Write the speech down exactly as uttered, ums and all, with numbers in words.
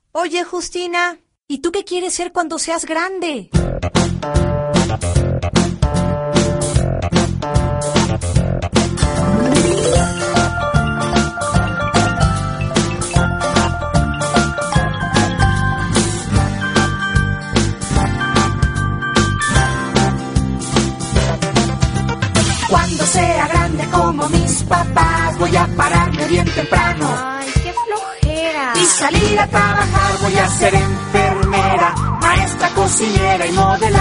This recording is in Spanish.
Oye, Justina, ¿y tú qué quieres ser cuando seas grande? Cuando sea grande como mis papás, voy a pararme bien temprano. Ay, qué flojera. Y salir a trabajar, voy a ser enfermera, maestra, cocinera y modelar.